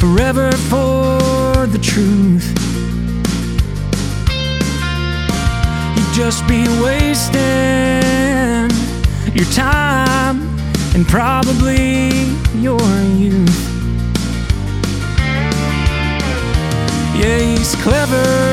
forever for the truth. You'd just be wasting your time and probably your youth. Yeah, he's clever